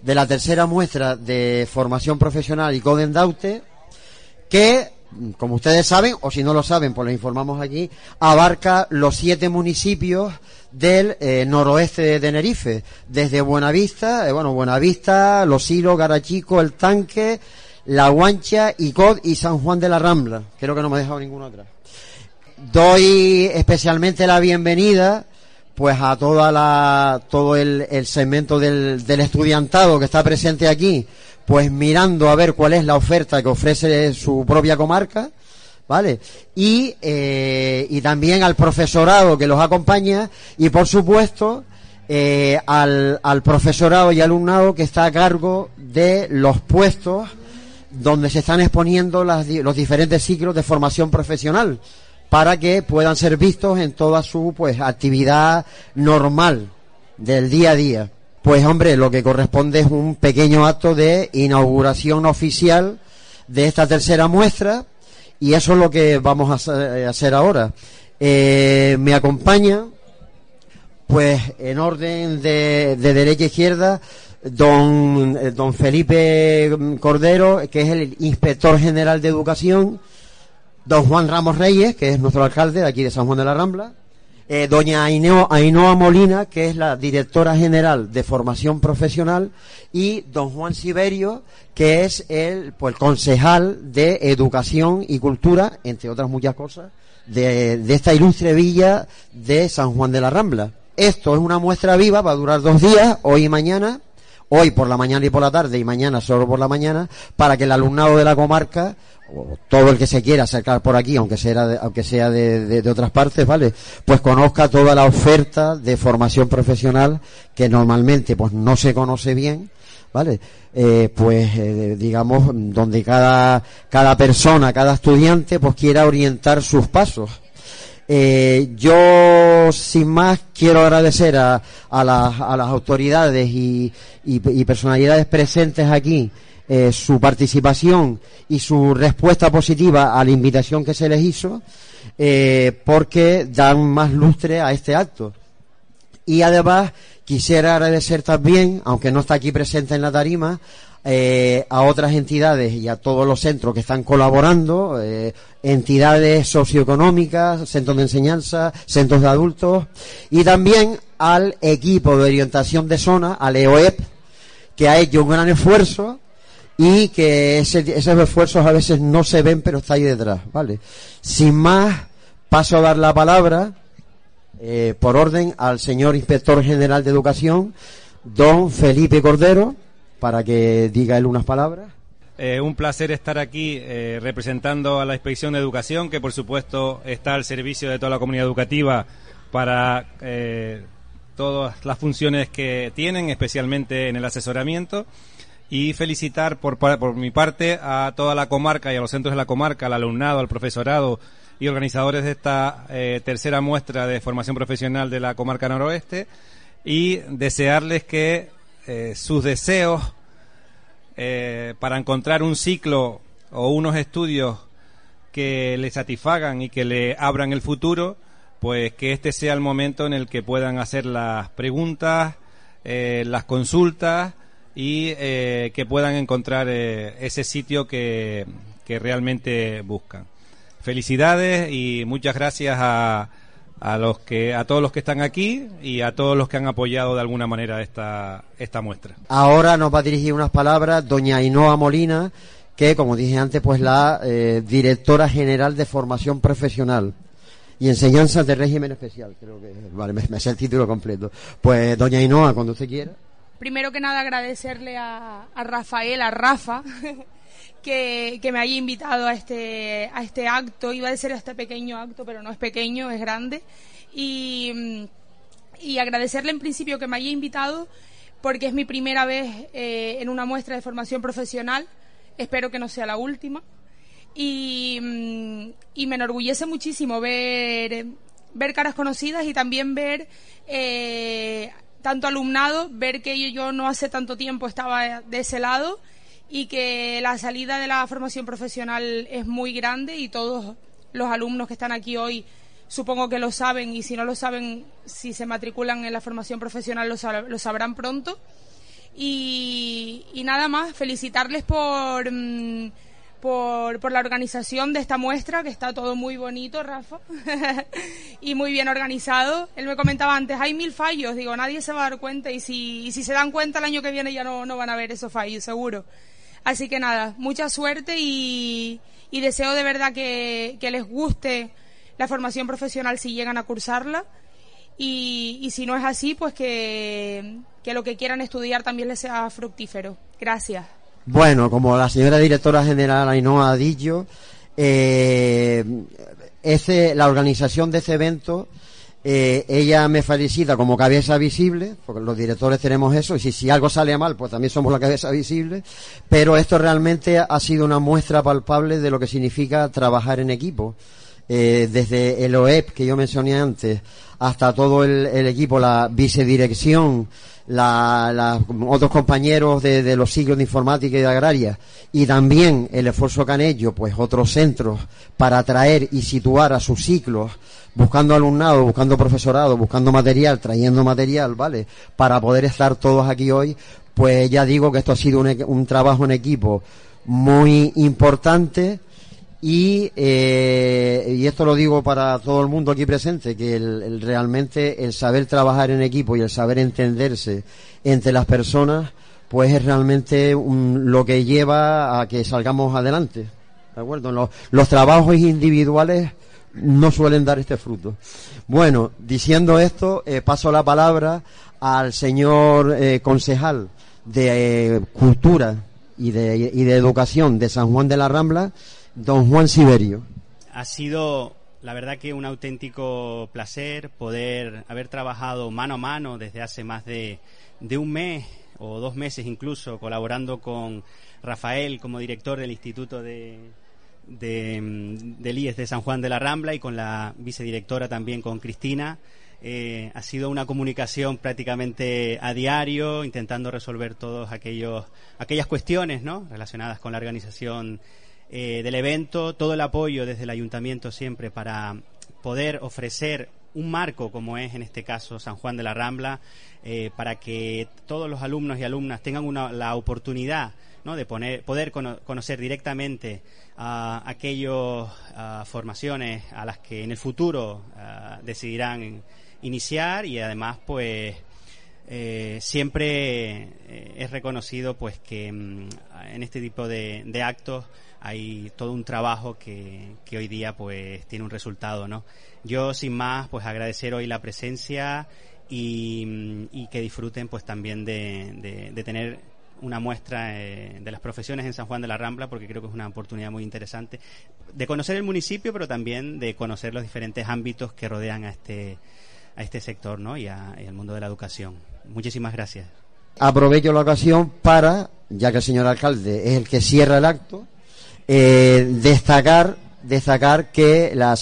de la tercera muestra de formación profesional y Codendaute, que, como ustedes saben, o si no lo saben, pues les informamos aquí, abarca los 7 municipios del noroeste de Tenerife, desde Buenavista, Los Hilos, Garachico, El Tanque, La Guancha, Icod y San Juan de la Rambla. Creo que no me he dejado ninguna otra. Doy especialmente la bienvenida pues a todo el segmento del estudiantado que está presente aquí, pues mirando a ver cuál es la oferta que ofrece su propia comarca, ¿vale? Y también al profesorado que los acompaña y, por supuesto, al profesorado y alumnado que está a cargo de los puestos donde se están exponiendo los diferentes ciclos de formación profesional, para que puedan ser vistos en toda su actividad normal del día a día. Pues hombre, lo que corresponde es un pequeño acto de inauguración oficial de esta tercera muestra, y eso es lo que vamos a hacer ahora. Me acompaña, pues en orden de derecha a izquierda, don Felipe Cordero, que es el inspector general de educación; don Juan Ramos Reyes, que es nuestro alcalde de aquí de San Juan de la Rambla; doña Ainhoa Molina, que es la directora general de formación profesional; y don Juan Siberio, que es el concejal de educación y cultura, entre otras muchas cosas, de esta ilustre villa de San Juan de la Rambla. Esto es una muestra viva, va a durar 2 días, hoy y mañana, hoy por la mañana y por la tarde, y mañana solo por la mañana, para que el alumnado de la comarca, o todo el que se quiera acercar por aquí, aunque sea de otras partes, ¿vale?, pues conozca toda la oferta de formación profesional que normalmente pues no se conoce bien, ¿vale? Digamos, donde cada persona, cada estudiante pues quiera orientar sus pasos. Yo, sin más, quiero agradecer a las autoridades y personalidades presentes aquí su participación y su respuesta positiva a la invitación que se les hizo, porque dan más lustre a este acto. Y además quisiera agradecer también, aunque no está aquí presente en la tarima, a otras entidades y a todos los centros que están colaborando, entidades socioeconómicas, centros de enseñanza, centros de adultos, y también al equipo de orientación de zona, al EOEP, que ha hecho un gran esfuerzo, y que esos esfuerzos a veces no se ven, pero está ahí detrás, ¿vale? Sin más, paso a dar la palabra, por orden, al señor Inspector General de Educación, don Felipe Cordero, para que diga él unas palabras. Un placer estar aquí representando a la Inspección de Educación, que por supuesto está al servicio de toda la comunidad educativa para todas las funciones que tienen, especialmente en el asesoramiento. Y felicitar por mi parte a toda la comarca y a los centros de la comarca, al alumnado, al profesorado y organizadores de esta tercera muestra de formación profesional de la comarca noroeste, y desearles que sus deseos para encontrar un ciclo o unos estudios que les satisfagan y que le abran el futuro, pues que este sea el momento en el que puedan hacer las preguntas, las consultas, y que puedan encontrar ese sitio que realmente buscan. Felicidades y muchas gracias a todos los que están aquí y a todos los que han apoyado de alguna manera esta muestra. Ahora nos va a dirigir unas palabras doña Ainhoa Molina, que, como dije antes, pues la directora general de formación profesional y enseñanzas de régimen especial, creo que vale, me sé el título completo. Pues doña Ainhoa, cuando usted quiera. Primero que nada, agradecerle a Rafael, a Rafa, que me haya invitado a este acto. Iba a decir a este pequeño acto, pero no es pequeño, es grande. Y agradecerle en principio que me haya invitado, porque es mi primera vez en una muestra de formación profesional. Espero que no sea la última. Y me enorgullece muchísimo ver caras conocidas y también ver tanto alumnado, ver que yo no hace tanto tiempo estaba de ese lado, y que la salida de la formación profesional es muy grande, y todos los alumnos que están aquí hoy supongo que lo saben, y si no lo saben, si se matriculan en la formación profesional lo sabrán pronto. Y y nada más, felicitarles por la organización de esta muestra, que está todo muy bonito, Rafa, y muy bien organizado. Él me comentaba antes, hay 1000 fallos, digo, nadie se va a dar cuenta, y si se dan cuenta el año que viene ya no van a ver esos fallos, seguro. Así que nada, mucha suerte y deseo de verdad que les guste la formación profesional si llegan a cursarla, y si no es así, pues que lo que quieran estudiar también les sea fructífero. Gracias. Bueno, como la señora directora general Ainhoa ha dicho, la organización de este evento, ella me felicita como cabeza visible, porque los directores tenemos eso, y si algo sale mal, pues también somos la cabeza visible, pero esto realmente ha sido una muestra palpable de lo que significa trabajar en equipo. Desde el OEP que yo mencioné antes, hasta todo el equipo, la vicedirección, otros compañeros de los ciclos de informática y de agraria, y también el esfuerzo que han hecho pues otros centros para atraer y situar a sus ciclos, buscando alumnado, buscando profesorado, buscando material, trayendo material, ¿vale?, para poder estar todos aquí hoy. Pues ya digo que esto ha sido un trabajo en equipo muy importante. Y esto lo digo para todo el mundo aquí presente, que realmente el saber trabajar en equipo y el saber entenderse entre las personas, pues es realmente lo que lleva a que salgamos adelante, ¿de acuerdo? Los trabajos individuales no suelen dar este fruto. Bueno, diciendo esto, paso la palabra al señor concejal de Cultura y de Educación de San Juan de la Rambla, don Juan Siberio. Ha sido, la verdad, que un auténtico placer poder haber trabajado mano a mano desde hace más de un mes o 2 meses incluso, colaborando con Rafael como director del Instituto del IES de San Juan de la Rambla, y con la vicedirectora también, con Cristina. Ha sido una comunicación prácticamente a diario, intentando resolver todas aquellas cuestiones, ¿no?, relacionadas con la organización del evento, todo el apoyo desde el ayuntamiento siempre para poder ofrecer un marco como es en este caso San Juan de la Rambla, para que todos los alumnos y alumnas tengan la oportunidad, ¿no?, de poder conocer directamente aquellas formaciones a las que en el futuro decidirán iniciar, y además pues siempre es reconocido pues que en este tipo de actos hay todo un trabajo que hoy día pues tiene un resultado, ¿no? Yo, sin más, pues agradecer hoy la presencia y que disfruten pues también de tener una muestra de las profesiones en San Juan de la Rambla, porque creo que es una oportunidad muy interesante de conocer el municipio, pero también de conocer los diferentes ámbitos que rodean a este sector, ¿no?, y al mundo de la educación. Muchísimas gracias. Aprovecho la ocasión para, ya que el señor alcalde es el que cierra el acto, destacar que la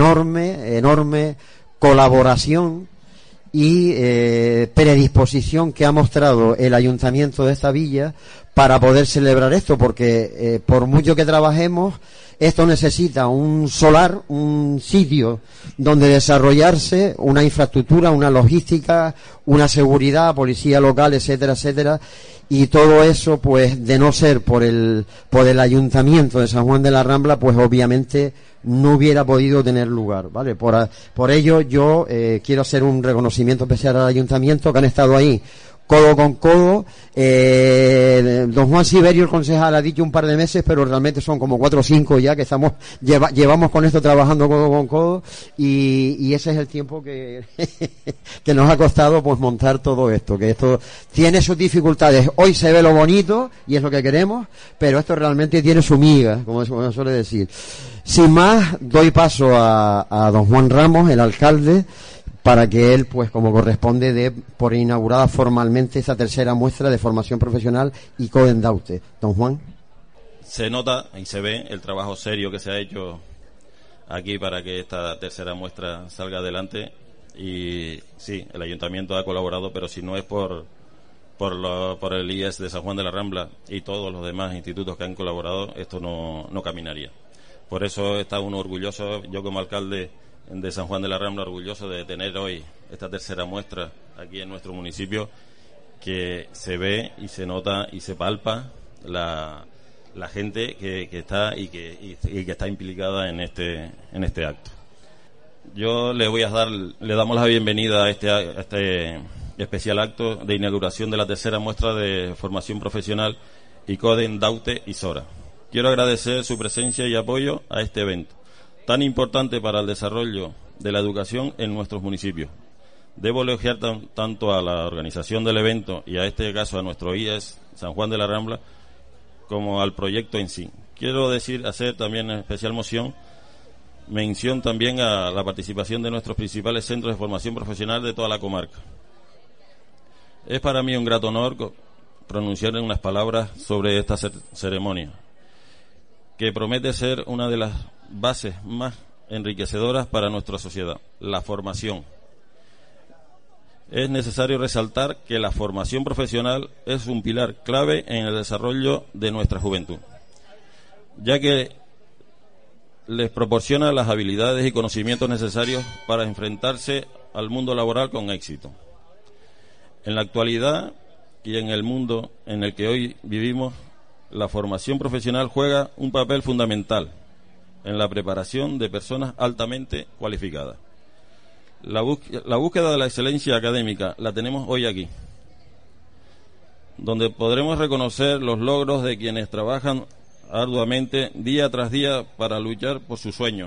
enorme colaboración y predisposición que ha mostrado el ayuntamiento de esta villa para poder celebrar esto, porque por mucho que trabajemos, esto necesita un solar, un sitio donde desarrollarse, una infraestructura, una logística, una seguridad, policía local, etcétera, etcétera. Y todo eso, pues, de no ser por el ayuntamiento de San Juan de la Rambla, pues obviamente no hubiera podido tener lugar, ¿vale? Por ello yo quiero hacer un reconocimiento especial al ayuntamiento, que han estado ahí codo con codo. Don Juan Siberio, el concejal, ha dicho un par de meses, pero realmente son como 4 o 5 ya que llevamos con esto trabajando codo con codo, y ese es el tiempo que que nos ha costado pues montar todo esto, que esto tiene sus dificultades. Hoy se ve lo bonito y es lo que queremos, pero esto realmente tiene su miga, como se suele decir. Sin más, doy paso a don Juan Ramos, el alcalde, para que él, pues como corresponde, dé por inaugurada formalmente esta tercera muestra de formación profesional y Codendaute. Don Juan. Se nota y se ve el trabajo serio que se ha hecho aquí para que esta tercera muestra salga adelante, y sí, el ayuntamiento ha colaborado, pero si no es por el IES de San Juan de la Rambla y todos los demás institutos que han colaborado, esto no caminaría. Por eso está uno orgulloso, yo como alcalde de San Juan de la Rambla, orgulloso de tener hoy esta tercera muestra aquí en nuestro municipio, que se ve y se nota y se palpa la gente que está y que está implicada en este acto. Yo le damos la bienvenida a este especial acto de inauguración de la tercera muestra de formación profesional ICODEN, DAUTE y SORA. Quiero agradecer su presencia y apoyo a este evento, tan importante para el desarrollo de la educación en nuestros municipios. Debo elogiar tanto a la organización del evento y a este caso a nuestro IES San Juan de la Rambla, como al proyecto en sí. Quiero hacer también en especial mención también a la participación de nuestros principales centros de formación profesional de toda la comarca. Es para mí un grato honor pronunciar unas palabras sobre esta ceremonia, que promete ser una de las bases más enriquecedoras para nuestra sociedad, la formación. Es necesario resaltar que la formación profesional es un pilar clave en el desarrollo de nuestra juventud, ya que les proporciona las habilidades y conocimientos necesarios para enfrentarse al mundo laboral con éxito. En la actualidad y en el mundo en el que hoy vivimos, la formación profesional juega un papel fundamental en la preparación de personas altamente cualificadas. La búsqueda de la excelencia académica la tenemos hoy aquí, donde podremos reconocer los logros de quienes trabajan arduamente día tras día para luchar por sus sueños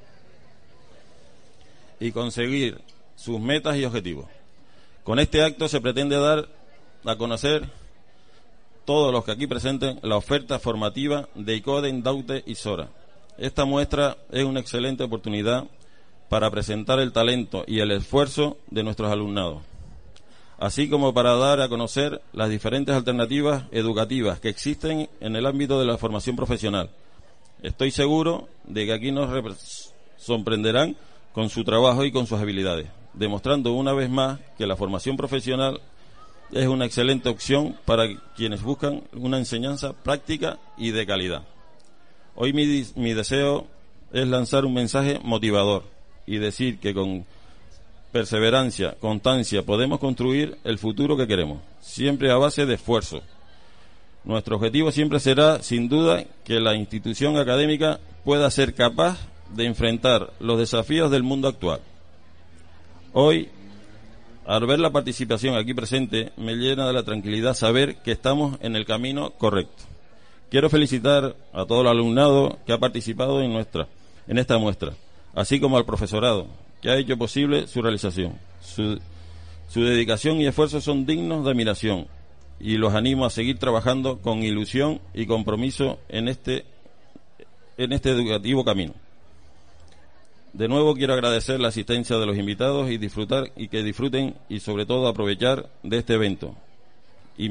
y conseguir sus metas y objetivos. Con este acto se pretende dar a conocer todos los que aquí presenten la oferta formativa de ICODEN, DAUTE y SORA. Esta muestra es una excelente oportunidad para presentar el talento y el esfuerzo de nuestros alumnados, así como para dar a conocer las diferentes alternativas educativas que existen en el ámbito de la formación profesional. Estoy seguro de que aquí nos sorprenderán con su trabajo y con sus habilidades, demostrando una vez más que la formación profesional es una excelente opción para quienes buscan una enseñanza práctica y de calidad. Hoy mi deseo es lanzar un mensaje motivador y decir que con perseverancia, constancia, podemos construir el futuro que queremos, siempre a base de esfuerzo. Nuestro objetivo siempre será, sin duda, que la institución académica pueda ser capaz de enfrentar los desafíos del mundo actual. Hoy, al ver la participación aquí presente, me llena de la tranquilidad saber que estamos en el camino correcto. Quiero felicitar a todo el alumnado que ha participado en esta muestra, así como al profesorado, que ha hecho posible su realización. Su dedicación y esfuerzo son dignos de admiración y los animo a seguir trabajando con ilusión y compromiso en este educativo camino. De nuevo quiero agradecer la asistencia de los invitados y que disfruten y sobre todo aprovechar de este evento y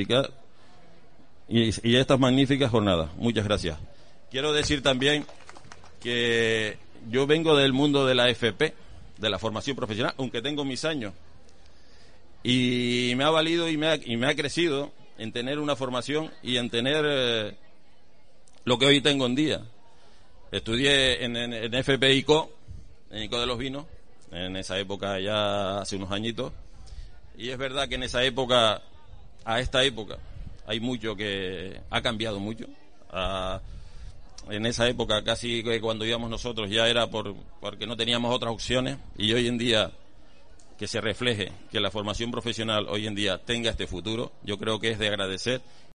estas magníficas jornadas. Muchas gracias. Quiero decir también que yo vengo del mundo de la FP, de la formación profesional, aunque tengo mis años, y me ha valido y me ha crecido en tener una formación y en tener lo que hoy tengo en día. Estudié en FP ICO, en ICO de los Vinos, en esa época ya hace unos añitos, y es verdad que en esa época, a esta época, hay mucho que ha cambiado mucho. En esa época, casi que cuando íbamos nosotros, ya era porque no teníamos otras opciones, y hoy en día que se refleje que la formación profesional hoy en día tenga este futuro, yo creo que es de agradecer